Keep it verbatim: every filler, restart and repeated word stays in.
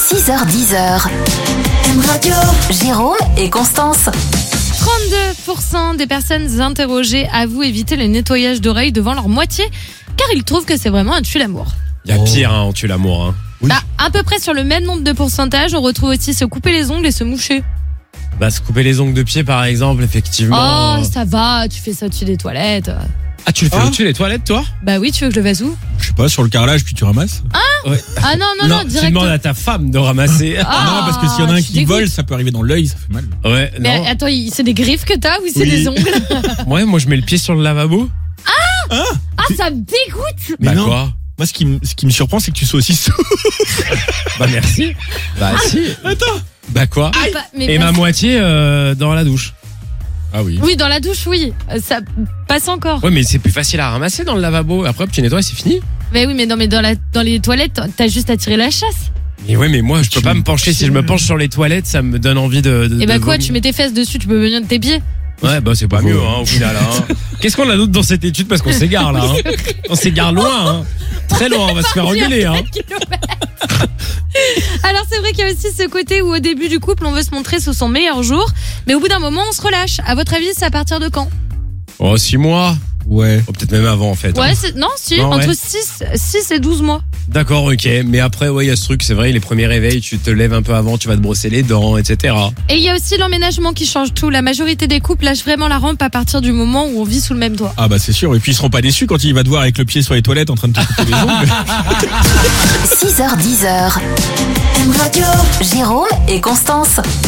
six heures dix. M Radio. Jérôme et Constance. trente-deux pour cent des personnes interrogées avouent éviter le nettoyage d'oreilles devant leur moitié car ils trouvent que c'est vraiment un tue-l'amour. Il y a pire, hein, on tue l'amour. Hein. Oui. Bah, à peu près sur le même nombre de pourcentages, on retrouve aussi se couper les ongles et se moucher. Bah, se couper les ongles de pied, par exemple, effectivement. Oh, ça va, tu fais ça au-dessus des toilettes. Ah, tu le fais Ah. au-dessus des toilettes, toi? Bah oui, tu veux que je le fasse où? Je sais pas, sur le carrelage, puis tu ramasses. Ouais. Ah non, non, non, tu directement. demandes à ta femme de ramasser. Ah, non, parce que s'il y en a un tu qui dégoûtes. vole, ça peut arriver dans l'œil, ça fait mal. Ouais, Mais non. attends, il- c'est des griffes que t'as ou c'est Oui. des ongles? Ouais, moi, je mets le pied sur le lavabo. Ah, ça me dégoûte! Mais bah, non. quoi? Moi, ce qui, me- ce qui me surprend, c'est que tu sois aussi sourd. Bah, merci. Bah, si. Attends. Bah, quoi? Mais pas- mais Et pas- ma moitié euh, dans la douche. Ah oui. Oui, dans la douche, oui. Euh, Ça passe encore. Ouais, mais c'est plus facile à ramasser dans le lavabo. Après, hop, tu nettoies, c'est fini. Mais oui, mais non, mais dans, la, dans les toilettes, t'as juste à tirer la chasse. Mais ouais, mais moi, je peux Tu pas me me pencher. Si je me penche sur les toilettes, ça me donne envie de. de Et bah de quoi, vomir. tu mets tes fesses dessus, tu peux venir de tes pieds. Ouais, bah, c'est pas Ouais. mieux, hein, au final. Hein. Qu'est-ce qu'on a d'autre dans cette étude? Parce qu'on s'égare, là. Hein. On s'égare loin, hein. Très loin, on va se faire engueuler, hein. Alors c'est vrai qu'il y a aussi ce côté où au début du couple on veut se montrer sous son meilleur jour, mais au bout d'un moment on se relâche. À votre avis c'est à partir de quand? Oh, six mois. Ouais. Oh, peut-être même avant, en fait. Ouais, hein. c'est, non si, Non, entre ouais. six et douze mois. D'accord, ok. Mais après, ouais, il y a ce truc, c'est vrai, les premiers réveils, tu te lèves un peu avant, tu vas te brosser les dents, et cetera. Et il y a aussi l'emménagement qui change tout. La majorité des couples lâchent vraiment la rampe à partir du moment où on vit sous le même toit. Ah bah c'est sûr. Et puis ils seront pas déçus quand il va te voir avec le pied sur les toilettes en train de te couper les ongles. six heures dix. M Radio. Jérôme et Constance.